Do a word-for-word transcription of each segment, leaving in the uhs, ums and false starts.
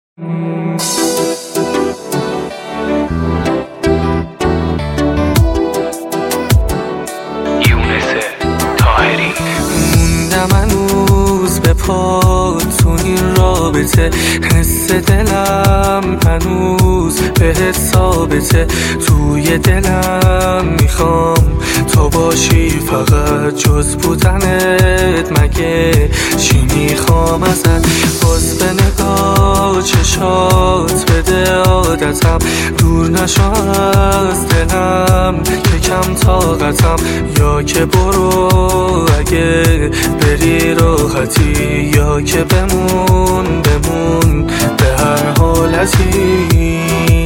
تو این رابطه حس دلم هنوز بهت ثابته. توی دلم میخوام تو باشی، فقط جز بودنت مگه چی میخوام ازت؟ باز به نگاه چشات بده عادتم، دور نشو از دلم که کم طاقتم. یا که برو اگه بری راحتی، یا که بمون بمون به هر حالتی.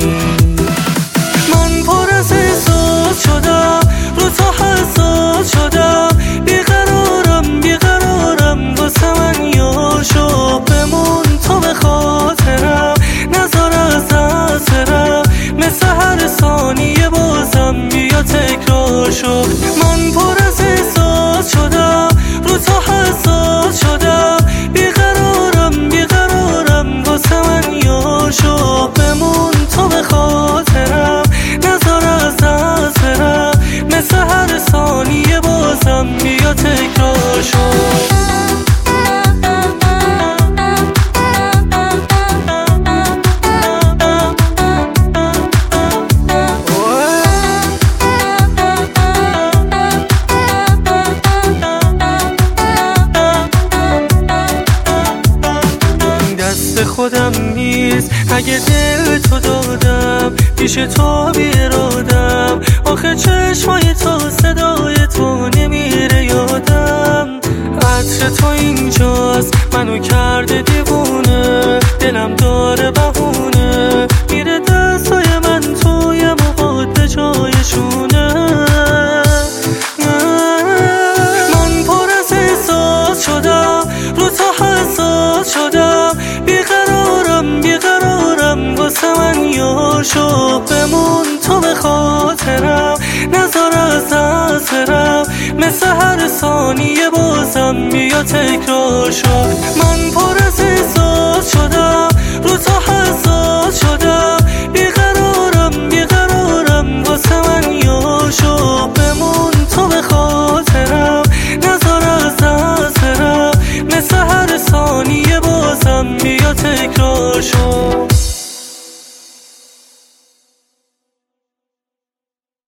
من پر از احساس شدم، رو تو حساس شدم، بیقرارم بیقرارم واسه من یار شو. بمون تو به خاطرم، نذار از دست برم، مثل هر ثانیه بازم بیا تکرار شو. من پر از احساس شدم، رو تو حساس شدم، بیقرارم بیقرارم واسه من یار شو. بمون تو به خاطرم، نذار از دست برم، مثل هر ثانیه بازم بیا تکرار شو. خودم نیست اگه دل تو دادم، پیش تو بیرادم، آخه چشمای تو صدای تو نمیره یادم. عطر تو اینجاست منو کرده دیوونه، دلم داره بهونه، میره دستای من توی موهات به جایشونه. من پر از احساس شدم، رو تو حساس شدم، بیقرارم بیقرارم واسه من یار شو. بمون تو به خاطرم، نذار از دست برم، مثل هر ثانیه بازم بیا تکرار شو. من